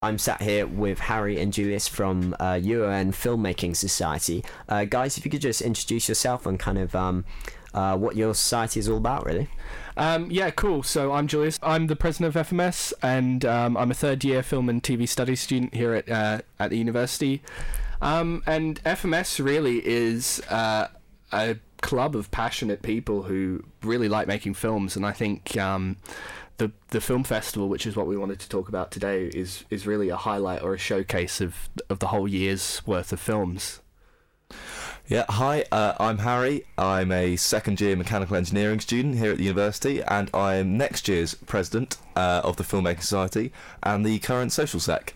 I'm sat here with Harry and Julius from UON Filmmaking Society. Guys, if you could just introduce yourself and kind of what your society is all about, really. Yeah, cool. So I'm Julius. I'm the president of FMS, and I'm a third-year film and TV studies student here at the university. And FMS really is a club of passionate people who really like making films, and I think the film festival, which is what we wanted to talk about today, is really a highlight or a showcase of the whole year's worth of films. Yeah, hi, I'm Harry. I'm a second-year mechanical engineering student here at the university, and I'm next year's president of the Filmmaking Society and the current social sec.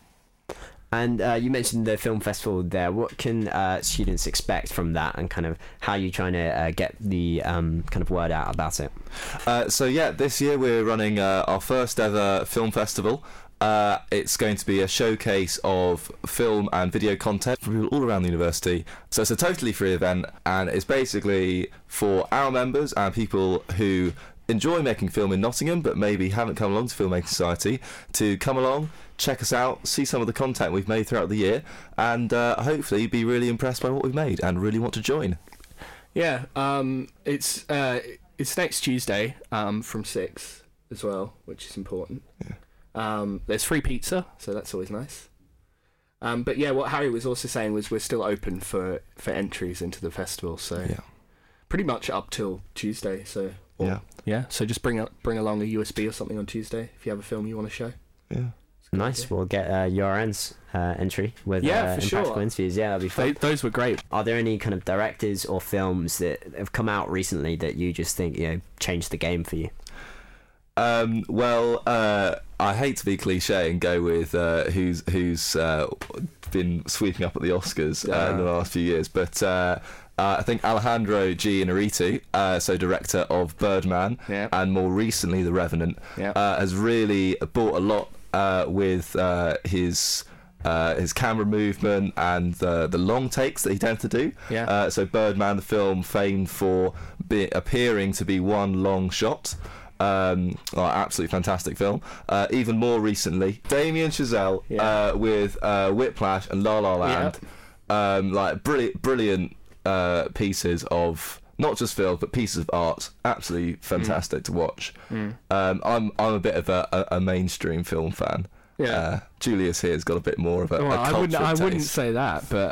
And you mentioned the film festival there. What can students expect from that, and kind of how are you trying to get the kind of word out about it? So yeah, this year we're running our first ever film festival. It's going to be a showcase of film and video content for people all around the university. So it's a totally free event, and it's basically for our members and people who enjoy making film in Nottingham but maybe haven't come along to Filmmaking Society to come along, check us out, see some of the content we've made throughout the year, and hopefully be really impressed by what we've made and really want to join. Yeah, it's next Tuesday from 6 as well, which is important. Yeah. There's free pizza, so that's always nice. But yeah, what Harry was also saying was we're still open for entries into the festival, so Yeah. pretty much up till Tuesday. So Yeah. so just bring along a USB or something on Tuesday if you have a film you want to show. Yeah. Nice. We'll get URN's entry with for Impractical sure. Interviews. Yeah, that'll be fun. Those were great. Are there any kind of directors or films that have come out recently that you just think changed the game for you? Well, I hate to be cliche and go with who's been sweeping up at the Oscars in the last few years, but I think Alejandro G. Inarritu, so director of Birdman and more recently The Revenant, has really brought a lot with his camera movement and the long takes that he tends to do. So Birdman, the film, famed for appearing to be one long shot. Absolutely fantastic film. Even more recently, Damien Chazelle with Whiplash and La La Land, brilliant pieces of not just film but pieces of art. Absolutely fantastic to watch. I'm a bit of a mainstream film fan. Julius here's got a bit more of a cultural I taste. wouldn't say that, but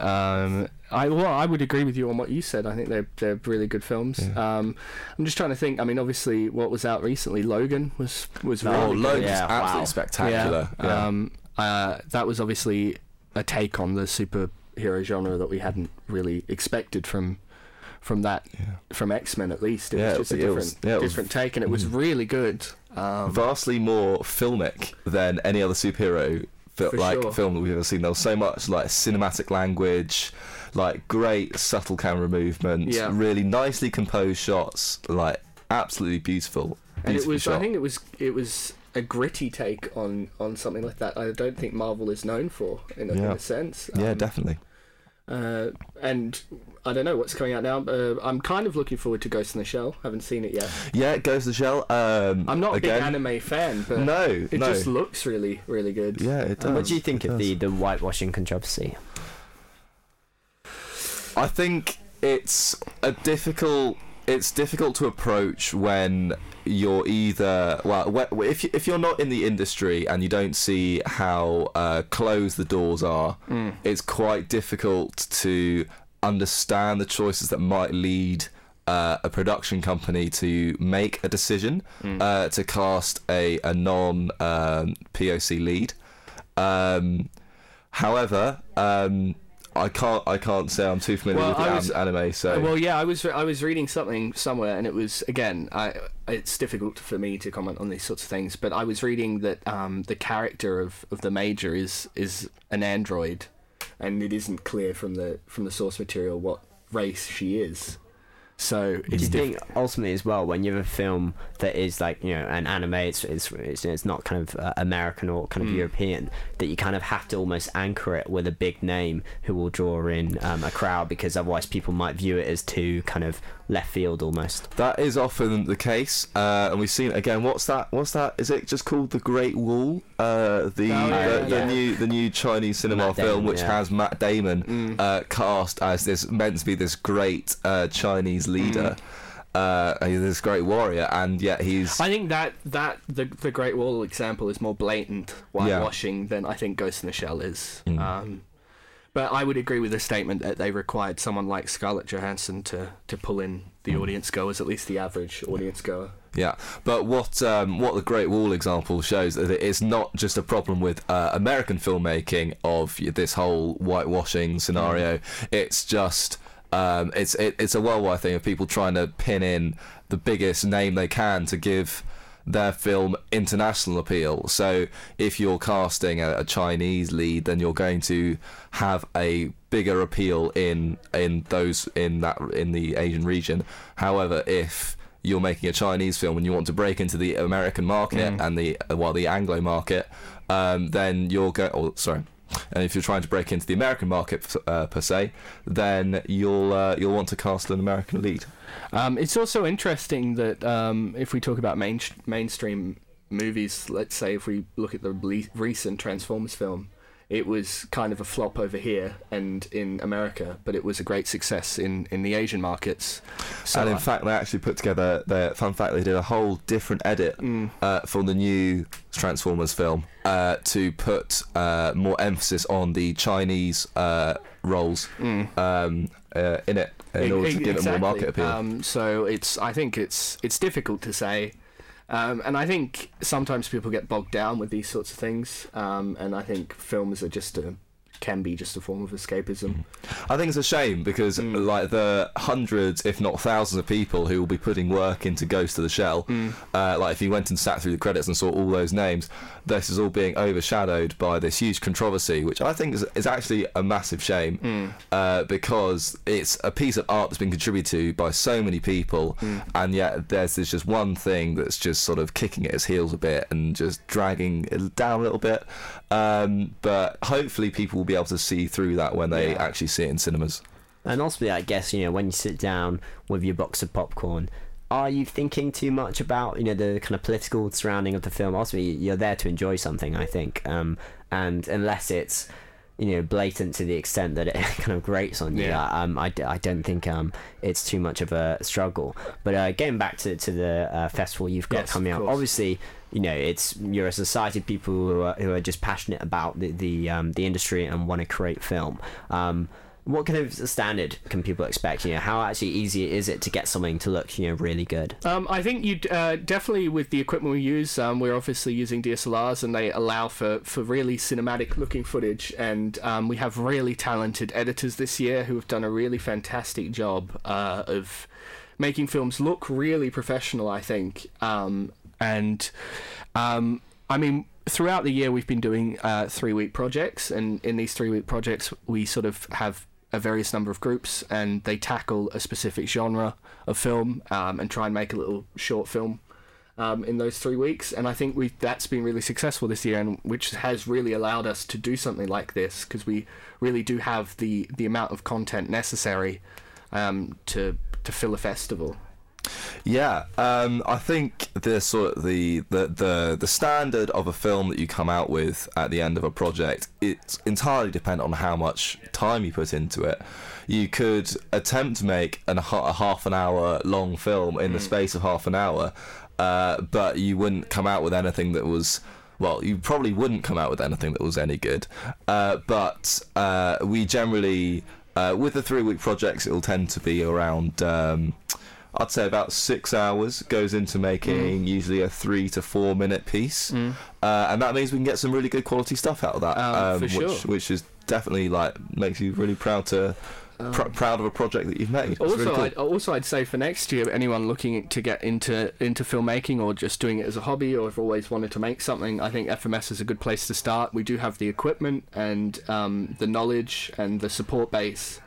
I would agree with you on what you said. I think they're really good films. I'm just trying to think. I mean, obviously, what was out recently? Logan was really good. Logan's absolutely spectacular. That was obviously a take on the superhero genre that we hadn't really expected from X-Men, at least. It was just a different take, and it was really good. Vastly more filmic than any other superhero film that we've ever seen. There was so much cinematic language, great subtle camera movement, really nicely composed shots, absolutely beautiful. And it was shot. I think it was a gritty take on something like that. I don't think Marvel is known for in a sense. Definitely. And I don't know what's coming out now. I'm kind of looking forward to Ghost in the Shell. Haven't seen it yet. Yeah, Ghost in the Shell. I'm not a big anime fan, but it just looks really, really good. Yeah, it does. What do you think of the whitewashing controversy? I think it's difficult to approach when you're either if you're not in the industry and you don't see how closed the doors are, it's quite difficult to understand the choices that might lead a production company to make a decision to cast a non POC lead. However, I can't say I'm too familiar with the anime. So I was reading something somewhere, and it was, again, it's difficult for me to comment on these sorts of things, but I was reading that the character of the Major is an android, and it isn't clear from the source material what race she is. So Do you think ultimately as well, when you have a film that is like, you know, an anime, it's not kind of American or kind of European, that you kind of have to almost anchor it with a big name who will draw in a crowd, because otherwise people might view it as too kind of left field almost. That is often the case, and we've seen it again. What's that? Is it just called The Great Wall? The new Chinese cinema Matt film, Damon, which has Matt Damon cast as this meant to be this great Chinese leader. He's this great warrior, and yet he's... I think that the Great Wall example is more blatant whitewashing than I think Ghost in the Shell is. But I would agree with the statement that they required someone like Scarlett Johansson to pull in the audience goers, at least the average audience goer. Yeah, but what the Great Wall example shows is that it's not just a problem with American filmmaking of this whole whitewashing scenario. It's just it's a worldwide thing of people trying to pin in the biggest name they can to give their film international appeal. So if you're casting a Chinese lead, then you're going to have a bigger appeal in the Asian region. However, if you're making a Chinese film and you want to break into the American market and the Anglo market, then you're and if you're trying to break into the American market per se, then you'll want to cast an American lead. It's also interesting that if we talk about mainstream movies, let's say if we look at the recent Transformers film, it was kind of a flop over here and in America, but it was a great success in the Asian markets. So, and in fact, they actually put together they did a whole different edit for the new Transformers film to put more emphasis on the Chinese roles in it in order to give it more market appeal. So I think it's difficult to say. And I think sometimes people get bogged down with these sorts of things, and I think films are can be just a form of escapism. I think it's a shame because like the hundreds, if not thousands of people who will be putting work into Ghost of the Shell, like if you went and sat through the credits and saw all those names, this is all being overshadowed by this huge controversy, which I think is actually a massive shame, because it's a piece of art that's been contributed to by so many people, and yet there's just one thing that's just sort of kicking at its heels a bit and just dragging it down a little bit, but hopefully people will be able to see through that when they actually see it in cinemas. And also, I guess, you know, when you sit down with your box of popcorn, are you thinking too much about, you know, the kind of political surrounding of the film? Also, you're there to enjoy something, I think, and unless it's, you know, blatant to the extent that it kind of grates on you, I don't think it's too much of a struggle. But getting back to the festival you've got coming up, obviously, you know, you're a society of people who are just passionate about the industry and want to create film. What kind of standard can people expect? You know, how actually easy is it to get something to look, you know, really good? I think you definitely, with the equipment we use, we're obviously using DSLRs, and they allow for really cinematic looking footage. And we have really talented editors this year who have done a really fantastic job of making films look really professional, I think. I mean, throughout the year we've been doing 3-week projects, and in these 3-week projects we sort of have a various number of groups, and they tackle a specific genre of film and try and make a little short film in those 3 weeks. And I think that's been really successful this year, and which has really allowed us to do something like this, because we really do have the amount of content necessary to fill a festival. Yeah, I think the standard of a film that you come out with at the end of a project, it's entirely dependent on how much time you put into it. You could attempt to make a half an hour long film in the space of half an hour, but you wouldn't come out with anything that was... Well, you probably wouldn't come out with anything that was any good. But we generally, with the 3-week projects, it'll tend to be around... I'd say about 6 hours goes into making usually a 3 to 4 minute piece, and that means we can get some really good quality stuff out of that, for sure. which is definitely makes you really proud proud of a project that you've made. It's Also, really cool. I'd say for next year, anyone looking to get into filmmaking or just doing it as a hobby, or have always wanted to make something, I think FMS is a good place to start. We do have the equipment and the knowledge and the support base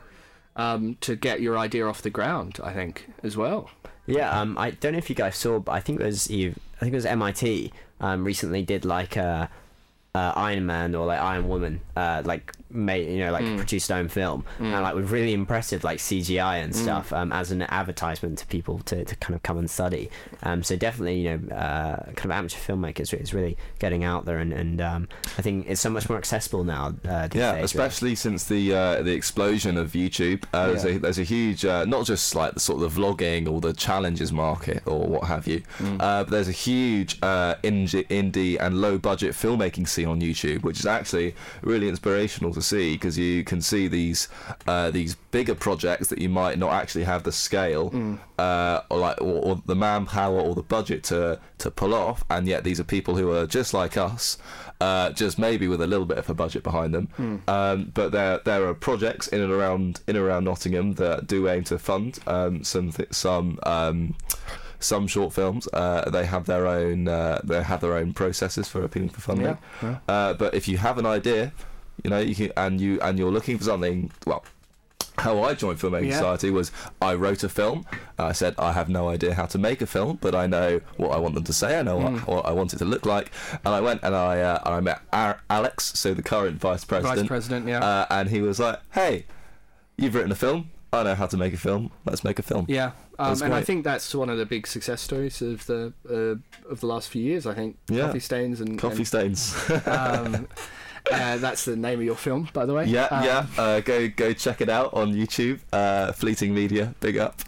to get your idea off the ground, I think, as well. Yeah, I don't know if you guys saw, but I think it was MIT recently did like Iron Man or like Iron Woman produced their own film, and like with really impressive like CGI and stuff as an advertisement to people to kind of come and study. So definitely kind of amateur filmmakers is really getting out there, and I think it's so much more accessible now. These days, especially since the explosion of YouTube. There's a huge not just like the sort of the vlogging or the challenges market or what have you, but there's a huge indie and low budget filmmaking scene on YouTube, which is actually really inspirational to see, because you can see these bigger projects that you might not actually have the scale or the manpower or the budget to pull off, and yet these are people who are just like us, just maybe with a little bit of a budget behind them. But there are projects in and around Nottingham that do aim to fund some short films. They have their own processes for appealing for funding. But if you have an idea, you can, and you're looking for something. Well, how I joined Filmmaking Society was I wrote a film. I said I have no idea how to make a film, but I know what I want them to say. I know what I want it to look like. And I went and I met Alex, so the current vice president. And he was like, "Hey, you've written a film. I know how to make a film. Let's make a film." Yeah, and I think that's one of the big success stories of the last few years. I think Coffee Stains and Stains. That's the name of your film, by the way. Go check it out on YouTube. Fleeting Media, big up.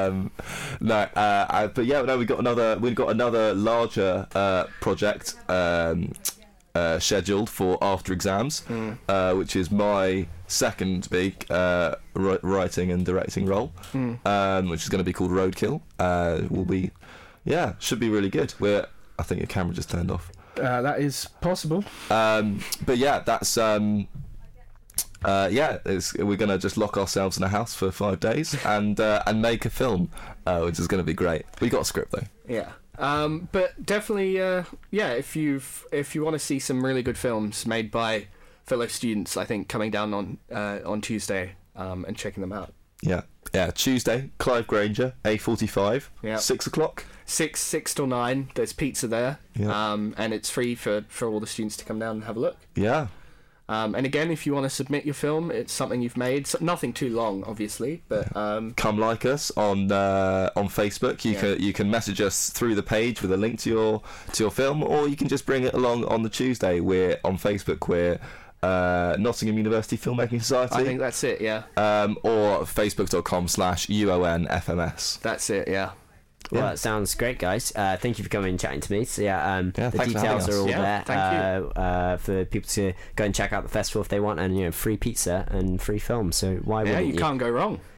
But we've got another larger project scheduled for after exams, which is my second big writing and directing role, which is going to be called Roadkill. Should be really good. I think your camera just turned off. That is possible. But yeah, that's we're gonna just lock ourselves in a house for 5 days and make a film, which is gonna be great. We got a script though. Yeah. But definitely, if you want to see some really good films made by fellow students, I think coming down on Tuesday and checking them out. Yeah, Tuesday, Clive Granger, A45, 6 o'clock. 6 till 9. There's pizza there, and it's free for all the students to come down and have a look. Yeah. And again, if you want to submit your film, it's something you've made. So nothing too long, obviously, but come like us on Facebook. You can message us through the page with a link to your film, or you can just bring it along on the Tuesday. We're on Facebook. We're Nottingham University Filmmaking Society. I think that's it. Yeah. Or facebook.com/UONFMS. That's it. Yeah. Well, that sounds great, guys. Thank you for coming and chatting to me. So the details are all there for people to go and check out the festival if they want, and free pizza and free film. So why wouldn't you? You can't go wrong.